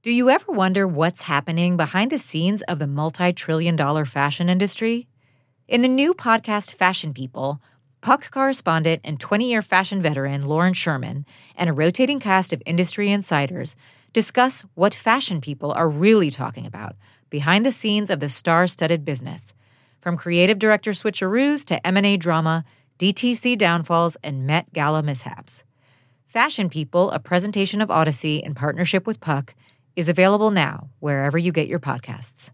Do you ever wonder what's happening behind the scenes of the multi-trillion-dollar fashion industry? In the new podcast Fashion People, Puck correspondent and 20-year fashion veteran Lauren Sherman and a rotating cast of industry insiders discuss what fashion people are really talking about behind the scenes of the star-studded business, from creative director switcheroos to M&A drama, DTC downfalls, and Met Gala mishaps. Fashion People, a presentation of Odyssey in partnership with Puck, is available now wherever you get your podcasts.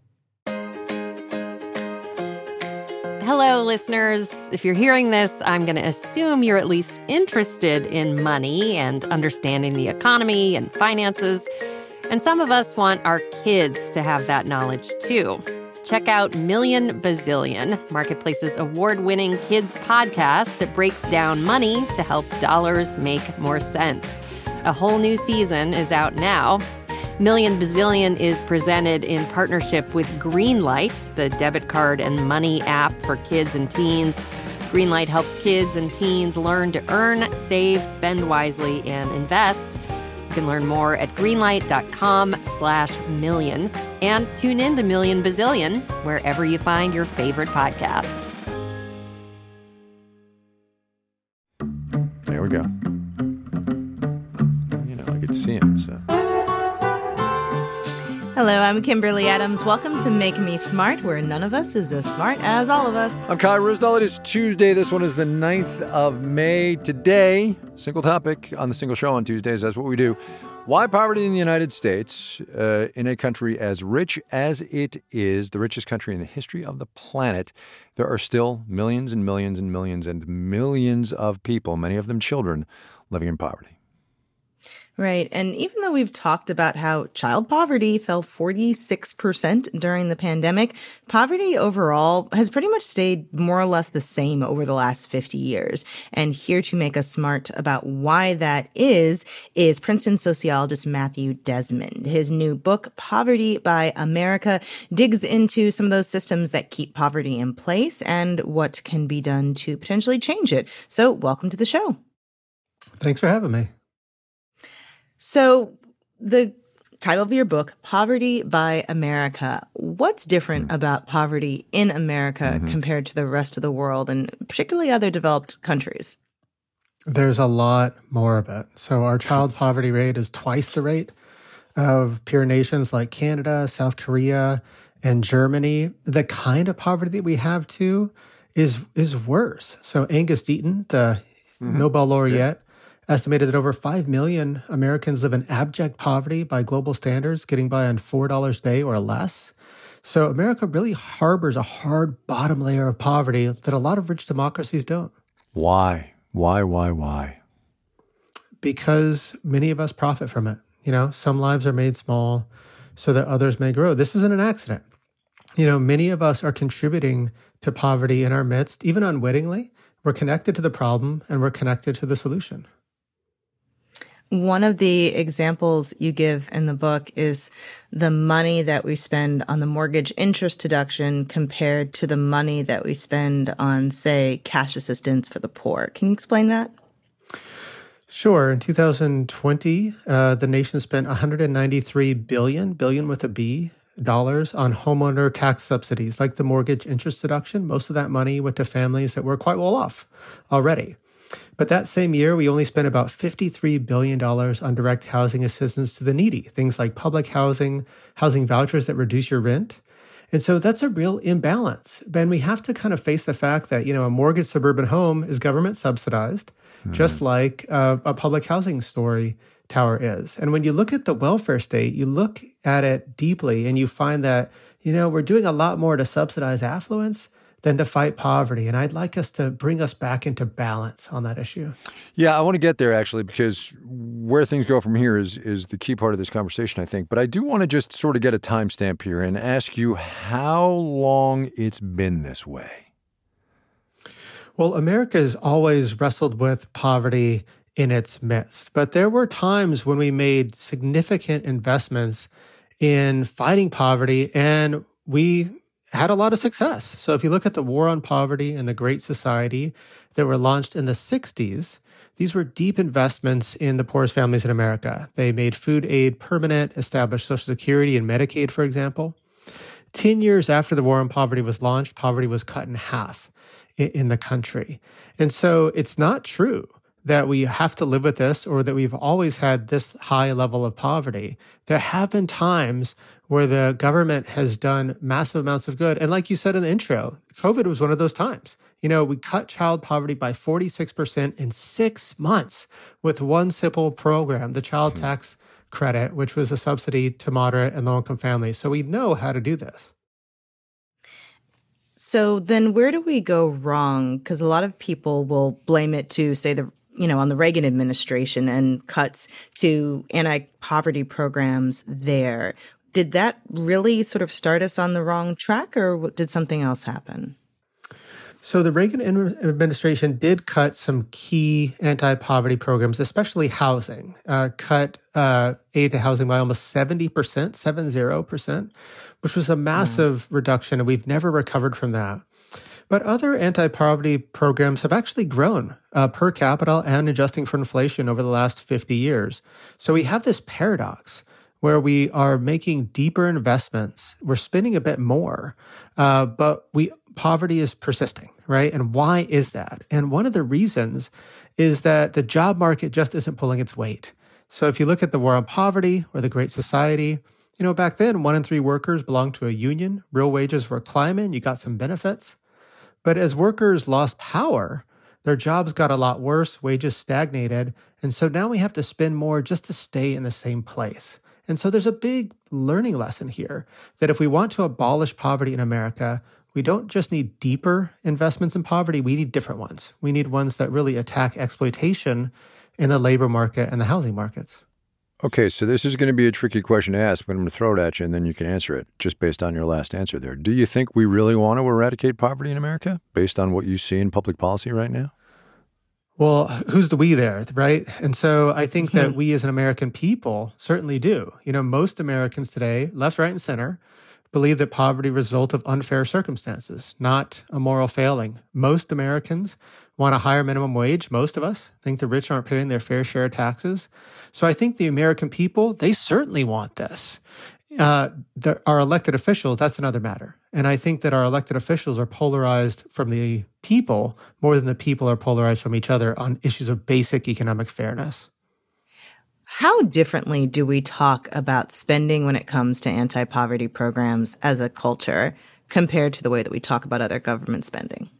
Hello, listeners. If you're hearing this, I'm going to assume you're at least interested in money and understanding the economy and finances. And some of us want our kids to have that knowledge, too. Check out Million Bazillion, Marketplace's award-winning kids podcast that breaks down money to help dollars make more sense. A whole new season is out now. Million Bazillion is presented in partnership with Greenlight, the debit card and money app for kids and teens. Greenlight helps kids and teens learn to earn, save, spend wisely, and invest. You can learn more at greenlight.com/million and tune in to Million Bazillion wherever you find your favorite podcasts. There we go. You know, I could see him, so. Hello, I'm Kimberly Adams. Welcome to Make Me Smart, where none of us is as smart as all of us. I'm Kyle Roosdahl. It is Tuesday. This one is the 9th of May. Today, single topic on the Single Show on Tuesdays. That's what we do. Why poverty in the United States, in a country as rich as it is, the richest country in the history of the planet, there are still millions and millions and millions and millions of people, many of them children, living in poverty. Right. And even though we've talked about how child poverty fell 46% during the pandemic, poverty overall has pretty much stayed more or less the same over the last 50 years. And here to make us smart about why that is Princeton sociologist Matthew Desmond. His new book, Poverty by America, digs into some of those systems that keep poverty in place and what can be done to potentially change it. So welcome to the show. Thanks for having me. So the title of your book, Poverty by America, what's different about poverty in America compared to the rest of the world and particularly other developed countries? There's a lot more of it. So our child poverty rate is twice the rate of peer nations like Canada, South Korea, and Germany. The kind of poverty that we have, too, is worse. So Angus Deaton, the Nobel laureate, estimated that over 5 million Americans live in abject poverty by global standards, getting by on $4 a day or less. So America really harbors a hard bottom layer of poverty that a lot of rich democracies don't. Why? Why? Because many of us profit from it. You know, some lives are made small so that others may grow. This isn't an accident. You know, many of us are contributing to poverty in our midst, even unwittingly. We're connected to the problem and we're connected to the solution. One of the examples you give in the book is the money that we spend on the mortgage interest deduction compared to the money that we spend on, say, cash assistance for the poor. Can you explain that? Sure. In 2020, the nation spent $193 billion with a B, dollars on homeowner tax subsidies, like the mortgage interest deduction. Most of that money went to families that were quite well off already. But that same year, we only spent about $53 billion on direct housing assistance to the needy, things like public housing, housing vouchers that reduce your rent. And so that's a real imbalance. Ben, we have to kind of face the fact that, you know, a mortgaged suburban home is government subsidized, just like a public housing story tower is. And when you look at the welfare state, you look at it deeply and you find that, you know, we're doing a lot more to subsidize affluence than to fight poverty. And I'd like us to bring us back into balance on that issue. Yeah, I want to get there, actually, because where things go from here is the key part of this conversation, I think. But I do want to just sort of get a timestamp here and ask you how long it's been this way. Well, America has always wrestled with poverty in its midst. But there were times when we made significant investments in fighting poverty, and we had a lot of success. So if you look at the War on Poverty and the Great Society that were launched in the 60s, these were deep investments in the poorest families in America. They made food aid permanent, established Social Security and Medicaid, for example. 10 years after the War on Poverty was launched, poverty was cut in half in the country. And so it's not true that we have to live with this or that we've always had this high level of poverty. There have been times where the government has done massive amounts of good. And like you said in the intro, COVID was one of those times. We cut child poverty by 46% in 6 months with one simple program, the child tax credit, which was a subsidy to moderate and low-income families. So we know how to do this. So then where do we go wrong? Because a lot of people will blame it to, say, on the Reagan administration and cuts to anti-poverty programs there. Did that really sort of start us on the wrong track, or did something else happen? So the Reagan administration did cut some key anti-poverty programs, especially housing, cut aid to housing by almost 70%, 70%, which was a massive reduction, and we've never recovered from that. But other anti-poverty programs have actually grown per capita and adjusting for inflation over the last 50 years. So we have this paradox where we are making deeper investments. We're spending a bit more, but poverty is persisting, right? And why is that? And one of the reasons is that the job market just isn't pulling its weight. So if you look at the War on Poverty or the Great Society, back then, 1 in 3 workers belonged to a union. Real wages were climbing. You got some benefits. But as workers lost power, their jobs got a lot worse, wages stagnated, and so now we have to spend more just to stay in the same place. And so there's a big learning lesson here that if we want to abolish poverty in America, we don't just need deeper investments in poverty, we need different ones. We need ones that really attack exploitation in the labor market and the housing markets. Okay, so this is going to be a tricky question to ask, but I'm going to throw it at you and then you can answer it just based on your last answer there. Do you think we really want to eradicate poverty in America based on what you see in public policy right now? Well, who's the we there, right? And so I think that we as an American people certainly do. Most Americans today, left, right, and center, believe that poverty is a result of unfair circumstances, not a moral failing. Most Americans want a higher minimum wage. Most of us think the rich aren't paying their fair share of taxes. So I think the American people, they certainly want this. Our elected officials, that's another matter. And I think that our elected officials are polarized from the people more than the people are polarized from each other on issues of basic economic fairness. How differently do we talk about spending when it comes to anti-poverty programs as a culture compared to the way that we talk about other government spending?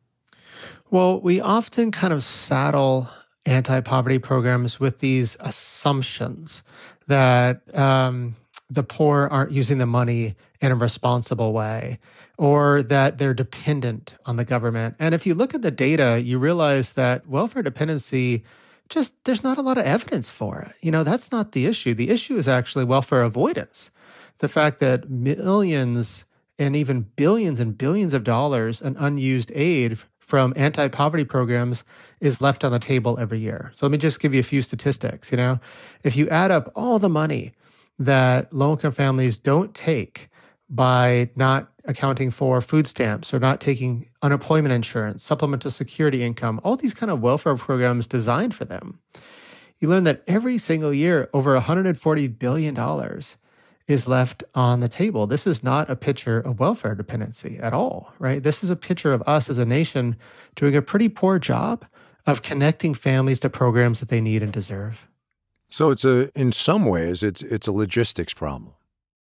Well, we often kind of saddle anti-poverty programs with these assumptions that the poor aren't using the money in a responsible way or that they're dependent on the government. And if you look at the data, you realize that welfare dependency, there's not a lot of evidence for it. That's not the issue. The issue is actually welfare avoidance. The fact that millions and even billions and billions of dollars in unused aid from anti-poverty programs is left on the table every year. So let me just give you a few statistics. If you add up all the money that low-income families don't take by not accounting for food stamps or not taking unemployment insurance, supplemental security income, all these kind of welfare programs designed for them, you learn that every single year, over $140 billion is left on the table. This is not a picture of welfare dependency at all, right? This is a picture of us as a nation doing a pretty poor job of connecting families to programs that they need and deserve. So in some ways, it's a logistics problem.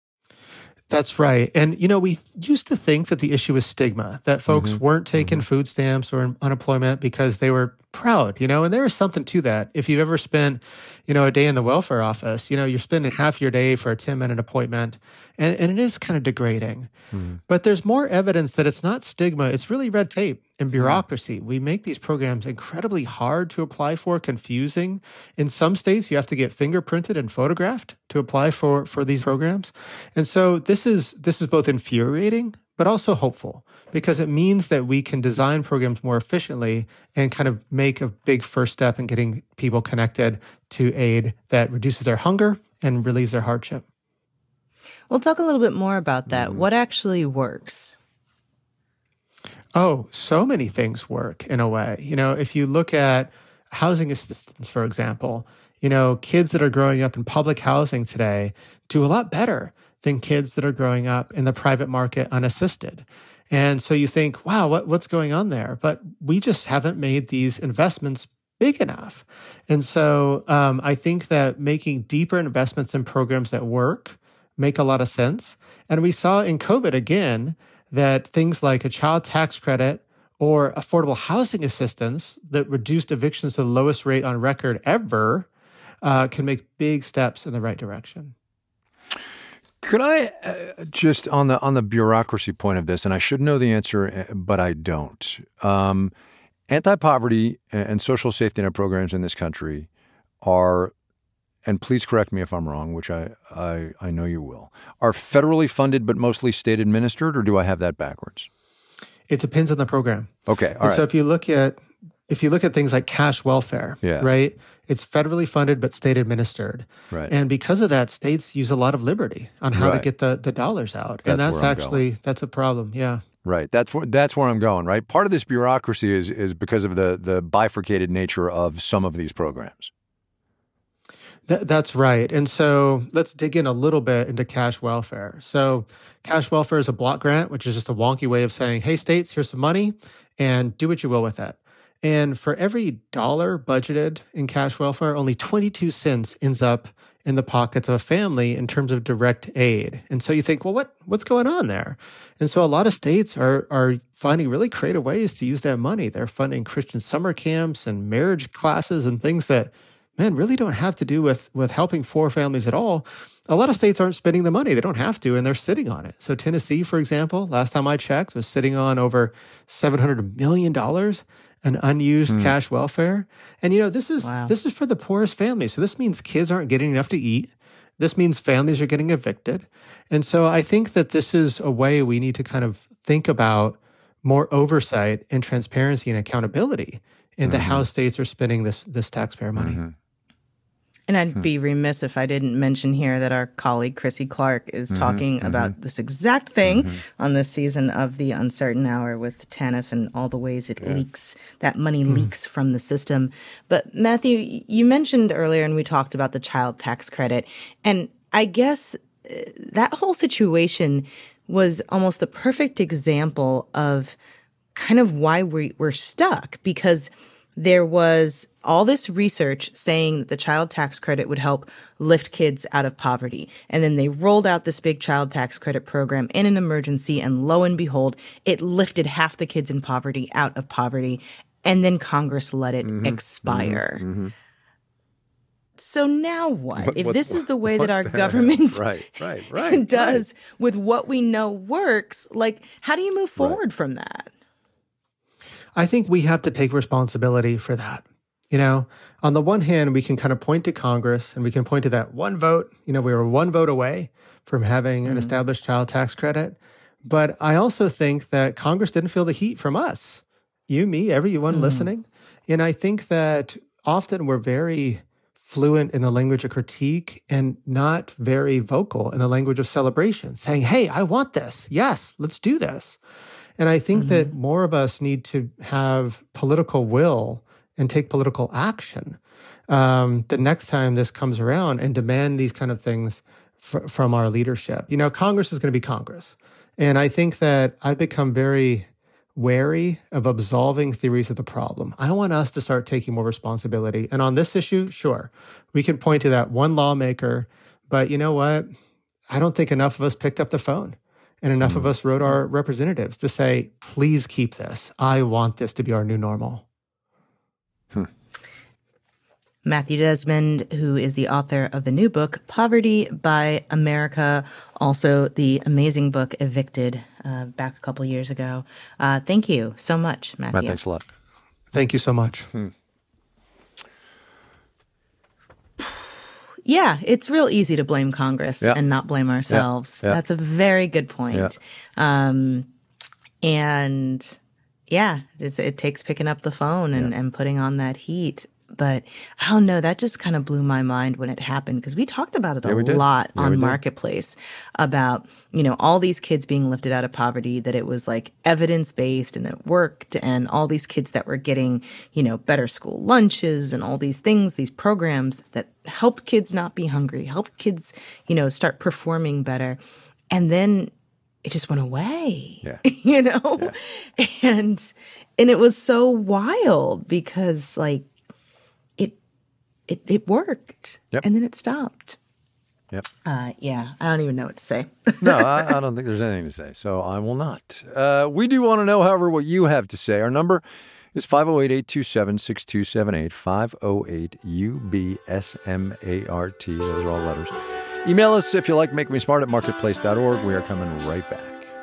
That's right. And, we used to think that the issue was stigma, that folks weren't taking food stamps or unemployment because they were proud, and there is something to that. If you've ever spent, a day in the welfare office, you're spending half your day for a 10-minute appointment, and it is kind of degrading. But there's more evidence that it's not stigma, it's really red tape and bureaucracy. We make these programs incredibly hard to apply for, confusing. In some states, you have to get fingerprinted and photographed to apply for these programs. And so this is both infuriating, but also hopeful, because it means that we can design programs more efficiently and kind of make a big first step in getting people connected to aid that reduces their hunger and relieves their hardship. We'll talk a little bit more about that. What actually works? Oh, so many things work in a way. If you look at housing assistance, for example. Kids that are growing up in public housing today do a lot better than kids that are growing up in the private market unassisted. And so you think, wow, what's going on there? But we just haven't made these investments big enough. And so I think that making deeper investments in programs that work make a lot of sense. And we saw in COVID, again, that things like a child tax credit or affordable housing assistance that reduced evictions to the lowest rate on record ever can make big steps in the right direction. Could I just on the bureaucracy point of this, and I should know the answer, but I don't. Anti-poverty and social safety net programs in this country are, and please correct me if I'm wrong, which I know you will, are federally funded but mostly state administered, or do I have that backwards? It depends on the program. Okay, all right. So if you look at things like cash welfare, right? It's federally funded but state administered. Right. And because of that, states use a lot of liberty on how to get the dollars out. That's a problem. Yeah. Right. That's where I'm going, right? Part of this bureaucracy is because of the bifurcated nature of some of these programs. That's right. And so let's dig in a little bit into cash welfare. So cash welfare is a block grant, which is just a wonky way of saying, hey, states, here's some money and do what you will with it. And for every dollar budgeted in cash welfare, only 22 cents ends up in the pockets of a family in terms of direct aid. And so you think, well, what's going on there? And so a lot of states are finding really creative ways to use that money. They're funding Christian summer camps and marriage classes and things that, man, really don't have to do with helping poor families at all. A lot of states aren't spending the money. They don't have to, and they're sitting on it. So Tennessee, for example, last time I checked, was sitting on over $700 million in unused cash welfare. And, this is for the poorest families. So this means kids aren't getting enough to eat. This means families are getting evicted. And so I think that this is a way we need to kind of think about more oversight and transparency and accountability into how states are spending this taxpayer money. Mm-hmm. And I'd be remiss if I didn't mention here that our colleague Chrissy Clark is talking about this exact thing on this season of The Uncertain Hour with TANF and all the ways it leaks, that money leaks from the system. But Matthew, you mentioned earlier, and we talked about the child tax credit. And I guess that whole situation was almost the perfect example of kind of why we're stuck, because there was all this research saying that the child tax credit would help lift kids out of poverty. And then they rolled out this big child tax credit program in an emergency. And lo and behold, it lifted half the kids in poverty out of poverty. And then Congress let it expire. Mm-hmm. So now what? If this is the way that our government does with what we know works, how do you move forward from that? I think we have to take responsibility for that. On the one hand, we can kind of point to Congress and we can point to that one vote. We were one vote away from having an established child tax credit. But I also think that Congress didn't feel the heat from us, you, me, everyone listening. And I think that often we're very fluent in the language of critique and not very vocal in the language of celebration, saying, hey, I want this. Yes, let's do this. And I think that more of us need to have political will and take political action the next time this comes around and demand these kind of things from our leadership. Congress is going to be Congress. And I think that I've become very wary of absolving theories of the problem. I want us to start taking more responsibility. And on this issue, sure, we can point to that one lawmaker. But you know what? I don't think enough of us picked up the phone. And enough of us wrote our representatives to say, please keep this. I want this to be our new normal. Matthew Desmond, who is the author of the new book, Poverty by America, also the amazing book, Evicted, back a couple years ago. Thank you so much, Matthew. Matt, thanks a lot. Thank you so much. Yeah, it's real easy to blame Congress and not blame ourselves. Yeah. That's a very good point. Yeah. And it takes picking up the phone and putting on that heat. But I don't know, that just kind of blew my mind when it happened, because we talked about it a lot on Marketplace about, all these kids being lifted out of poverty, that it was like evidence-based and it worked, and all these kids that were getting, better school lunches and all these things, these programs that help kids not be hungry, help kids, start performing better. And then it just went away, and it was so wild because it worked, and then it stopped. Yep. I don't even know what to say. No, I don't think there's anything to say, so I will not. We do want to know, however, what you have to say. Our number is 508-827-6278, 508-UBSMART. Those are all letters. Email us if you like, makemesmart at marketplace.org. We are coming right back.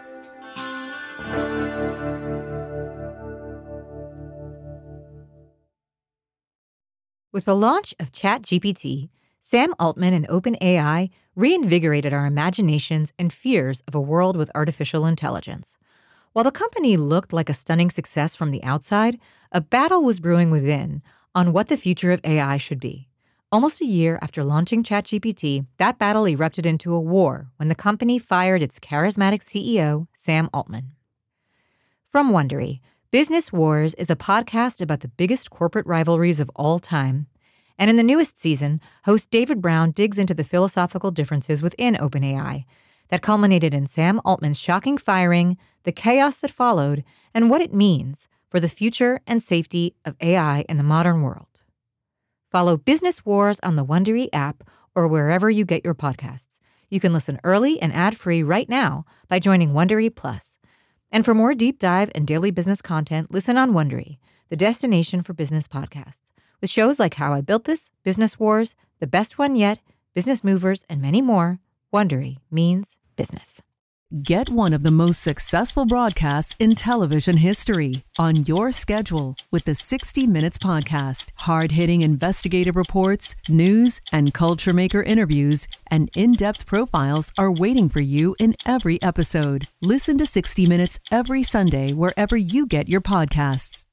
With the launch of ChatGPT, Sam Altman and OpenAI reinvigorated our imaginations and fears of a world with artificial intelligence. While the company looked like a stunning success from the outside, a battle was brewing within on what the future of AI should be. Almost a year after launching ChatGPT, that battle erupted into a war when the company fired its charismatic CEO, Sam Altman. From Wondery, Business Wars is a podcast about the biggest corporate rivalries of all time. And in the newest season, host David Brown digs into the philosophical differences within OpenAI that culminated in Sam Altman's shocking firing, the chaos that followed, and what it means for the future and safety of AI in the modern world. Follow Business Wars on the Wondery app or wherever you get your podcasts. You can listen early and ad-free right now by joining Wondery Plus. And for more deep dive and daily business content, listen on Wondery, the destination for business podcasts, with shows like How I Built This, Business Wars, The Best One Yet, Business Movers, and many more. Wondery means business. Get one of the most successful broadcasts in television history on your schedule with the 60 Minutes Podcast. Hard-hitting investigative reports, news, and culture maker interviews, and in-depth profiles are waiting for you in every episode. Listen to 60 Minutes every Sunday wherever you get your podcasts.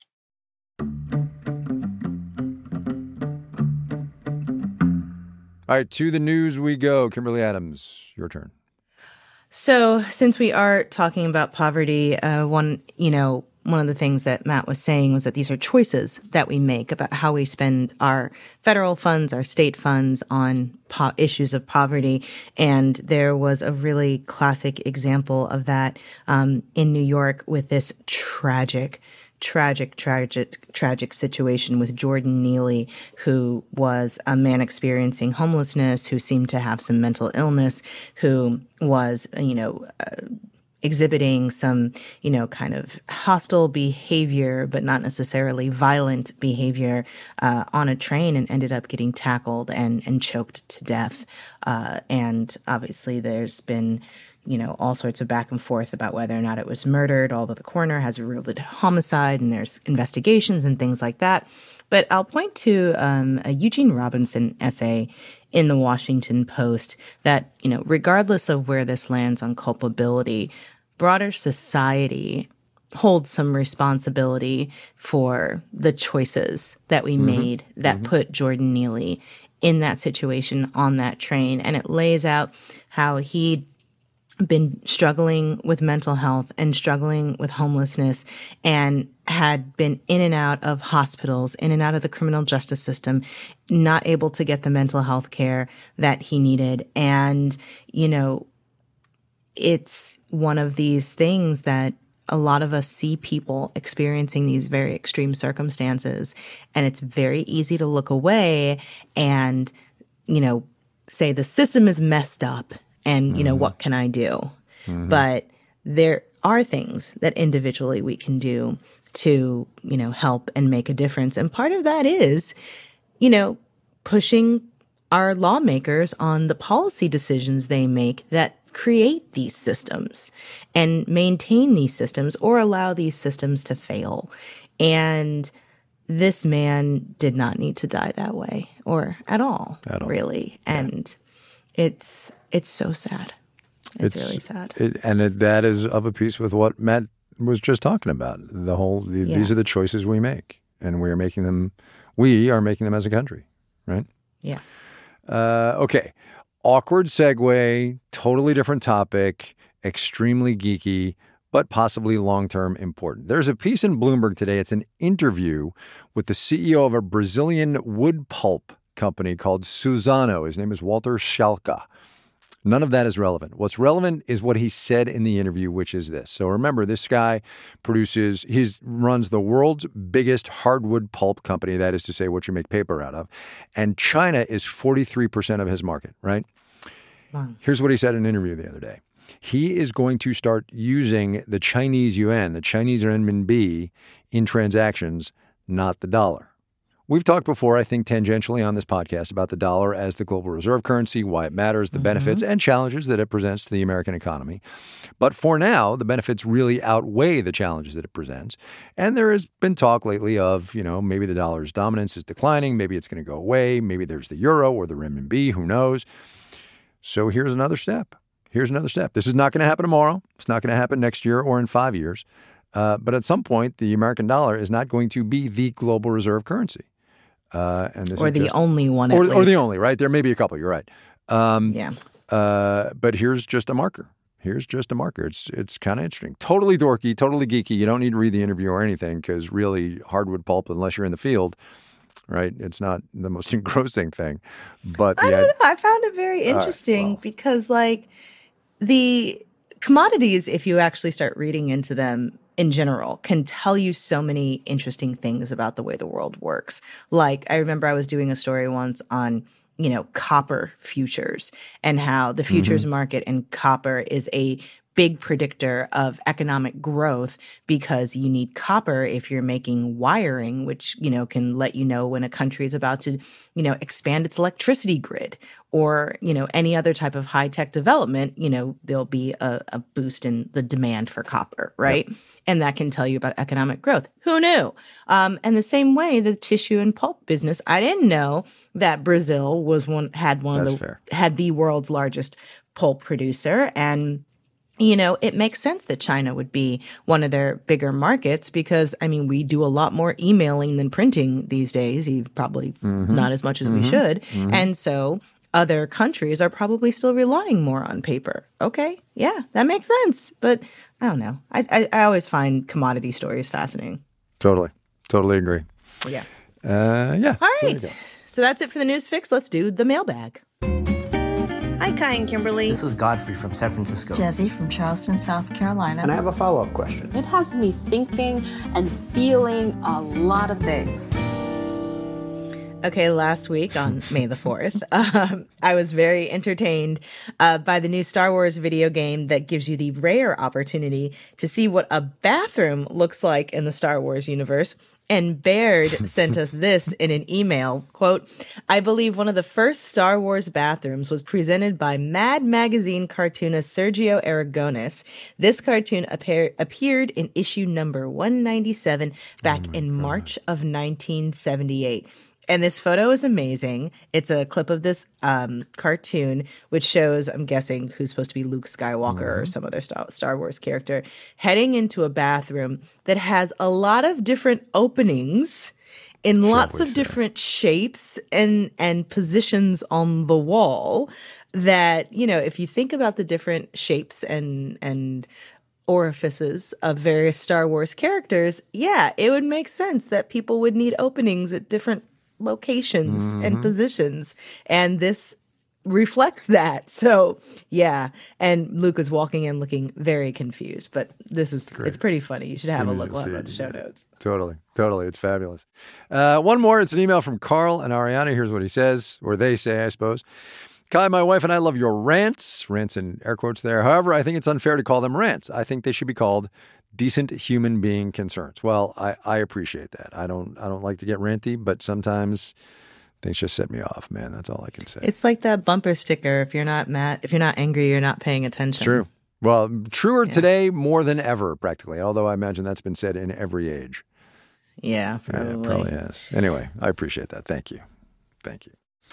All right, to the news we go. Kimberly Adams, your turn. So since we are talking about poverty, one of the things that Matt was saying was that these are choices that we make about how we spend our federal funds, our state funds on issues of poverty. And there was a really classic example of that in New York with this tragic situation with Jordan Neely, who was a man experiencing homelessness, who seemed to have some mental illness, who was, exhibiting some, kind of hostile behavior, but not necessarily violent behavior on a train, and ended up getting tackled and choked to death. And obviously there's been all sorts of back and forth about whether or not it was murdered, although the coroner has ruled it homicide and there's investigations and things like that. But I'll point to a Eugene Robinson essay in the Washington Post that, regardless of where this lands on culpability, broader society holds some responsibility for the choices that we made that put Jordan Neely in that situation on that train. And it lays out how he'd been struggling with mental health and struggling with homelessness and had been in and out of hospitals, in and out of the criminal justice system, not able to get the mental health care that he needed. And, it's one of these things that a lot of us see people experiencing these very extreme circumstances, and it's very easy to look away and, say the system is messed up. And, what can I do? But there are things that individually we can do to, help and make a difference. And part of that is, pushing our lawmakers on the policy decisions they make that create these systems and maintain these systems or allow these systems to fail. And this man did not need to die that way or at all. Really. Yeah. And it's so sad. It's really sad. That is of a piece with what Matt was just talking about. These are the choices we make, and we are making them We are making them as a country, right? Yeah. Okay. Awkward segue, totally different topic, extremely geeky, but possibly long-term important. There's a piece in Bloomberg today. It's an interview with the CEO of a Brazilian wood pulp company called Suzano. His name is Walter Schalka. None of that is relevant. What's relevant is what he said in the interview, which is this. So remember, this guy runs the world's biggest hardwood pulp company, that is to say what you make paper out of. And China is 43% of his market, right? Wow. Here's what he said in an interview the other day. He is going to start using the Chinese yuan, the Chinese renminbi, in transactions, not the dollar. We've talked before, I think tangentially on this podcast, about the dollar as the global reserve currency, why it matters, the benefits and challenges that it presents to the American economy. But for now, the benefits really outweigh the challenges that it presents. And there has been talk lately of, maybe the dollar's dominance is declining. Maybe it's going to go away. Maybe there's the euro or the renminbi. Who knows? So here's another step. This is not going to happen tomorrow. It's not going to happen next year or in 5 years. But at some point, the American dollar is not going to be the global reserve currency. And this or is the just, only one, or the only, right? There may be a couple. You're right. But here's just a marker. It's kind of interesting. Totally dorky, totally geeky. You don't need to read the interview or anything because really hardwood pulp, unless you're in the field, right? It's not the most engrossing thing. But I don't know. I found it very interesting because the commodities, if you actually start reading into them, in general, can tell you so many interesting things about the way the world works. Like, I remember I was doing a story once on, copper futures and how the futures market in copper is a big predictor of economic growth because you need copper if you're making wiring, which, can let you know when a country is about to, expand its electricity grid or, any other type of high-tech development, there'll be a boost in the demand for copper, right? Yep. And that can tell you about economic growth. Who knew? And the same way, the tissue and pulp business, I didn't know that Brazil had the world's largest pulp producer. And it makes sense that China would be one of their bigger markets because, we do a lot more emailing than printing these days, probably not as much as we should. And so other countries are probably still relying more on paper. Okay, yeah, that makes sense. But I don't know. I always find commodity stories fascinating. Totally agree. Yeah. Yeah. All right. So that's it for the News Fix. Let's do the mailbag. Hi, Kai and Kimberly. This is Godfrey from San Francisco. Jesse from Charleston, South Carolina. And I have a follow-up question. It has me thinking and feeling a lot of things. Okay, last week on May the 4th, I was very entertained by the new Star Wars video game that gives you the rare opportunity to see what a bathroom looks like in the Star Wars universe. And Baird sent us this in an email, quote, I believe one of the first Star Wars bathrooms was presented by Mad Magazine cartoonist Sergio Aragones. This cartoon appeared in issue number 197 back in March of 1978. And this photo is amazing. It's a clip of this cartoon, which shows, I'm guessing, who's supposed to be Luke Skywalker or some other Star Wars character, heading into a bathroom that has a lot of different openings in lots of different shapes and positions on the wall that, if you think about the different shapes and orifices of various Star Wars characters, yeah, it would make sense that people would need openings at different locations and positions, and this reflects that. So yeah, and Luke is walking in looking very confused, but it's pretty funny. You should have a look. We'll have the show notes. Totally, it's fabulous. One more, it's an email from Carl and Ariana. Here's what he says, or they say, I suppose. Kai, my wife and I love your rants in air quotes there. However, I think it's unfair to call them rants. I think they should be called decent human being concerns. Well, I appreciate that. I don't like to get ranty, but sometimes things just set me off, man. That's all I can say. It's like that bumper sticker. If you're not mad, if you're not angry, you're not paying attention. True. Well, truer today more than ever, practically. Although I imagine that's been said in every age. Yeah, probably. Yeah, it probably has. Anyway, I appreciate that. Thank you.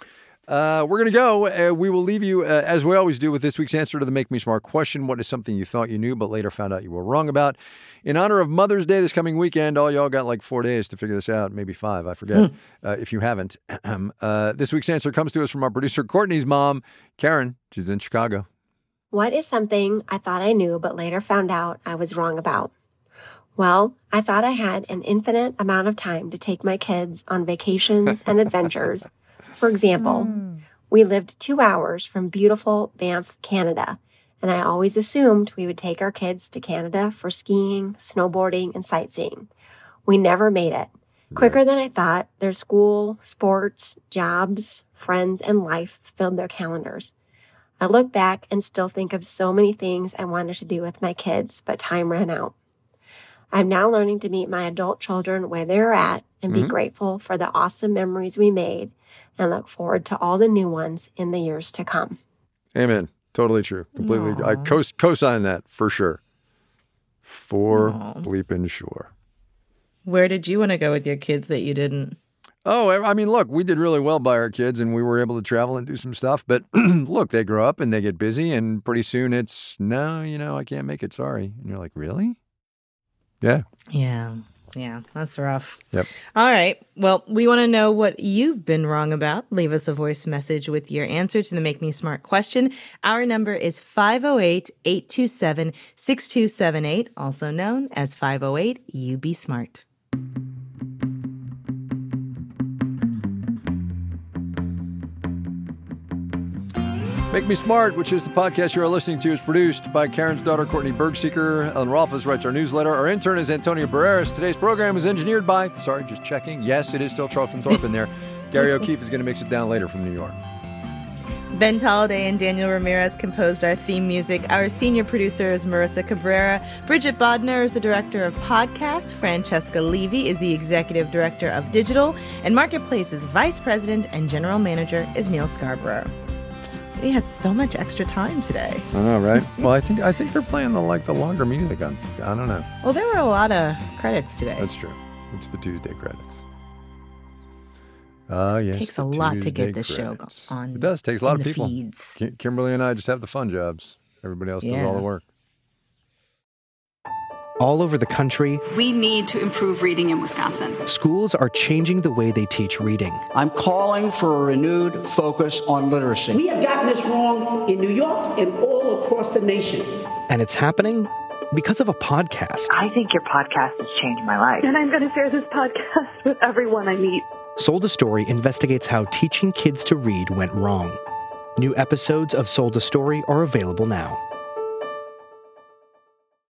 We're going to go. We will leave you, as we always do, with this week's answer to the Make Me Smart question. What is something you thought you knew but later found out you were wrong about? In honor of Mother's Day this coming weekend, all y'all got like 4 days to figure this out, maybe 5, I forget, if you haven't. This week's answer comes to us from our producer, Courtney's mom, Karen. She's in Chicago. What is something I thought I knew but later found out I was wrong about? Well, I thought I had an infinite amount of time to take my kids on vacations and adventures. For example, we lived 2 hours from beautiful Banff, Canada, and I always assumed we would take our kids to Canada for skiing, snowboarding, and sightseeing. We never made it. Quicker than I thought, their school, sports, jobs, friends, and life filled their calendars. I look back and still think of so many things I wanted to do with my kids, but time ran out. I'm now learning to meet my adult children where they're at and be grateful for the awesome memories we made and look forward to all the new ones in the years to come. Amen. Totally true. Completely. Aww. I co-sign that for sure. For bleeping sure. Where did you want to go with your kids that you didn't? Oh, I mean, look, we did really well by our kids and we were able to travel and do some stuff. But look, they grow up and they get busy and pretty soon it's, no, I can't make it. Sorry. And you're like, really? Yeah. Yeah, that's rough. Yep. All right. Well, we want to know what you've been wrong about. Leave us a voice message with your answer to the Make Me Smart question. Our number is 508-827-6278, also known as 508-YOU-BE-SMART. Make Me Smart, which is the podcast you are listening to, is produced by Karen's daughter, Courtney Bergseeker. Ellen Rolfes writes our newsletter. Our intern is Antonio Barreras. Today's program is engineered by, just checking. Yes, it is still Charlton Thorpe in there. Gary O'Keefe is going to mix it down later from New York. Ben Tolliday and Daniel Ramirez composed our theme music. Our senior producer is Marissa Cabrera. Bridget Bodner is the director of podcasts. Francesca Levy is the executive director of digital. And Marketplace's vice president and general manager is Neil Scarborough. We had so much extra time today. I know, right? Well, I think they're playing the longer music. I don't know. Well, there were a lot of credits today. That's true. It's the Tuesday credits. Yes. It takes a lot to get this show on. It does. It takes a lot of people. Feeds. Kimberly and I just have the fun jobs. Everybody else does all the work. All over the country, we need to improve reading in Wisconsin. Schools are changing the way they teach reading. I'm calling for a renewed focus on literacy. We have gotten this wrong in New York and all across the nation. And it's happening because of a podcast. I think your podcast has changed my life. And I'm going to share this podcast with everyone I meet. Sold a Story investigates how teaching kids to read went wrong. New episodes of Sold a Story are available now.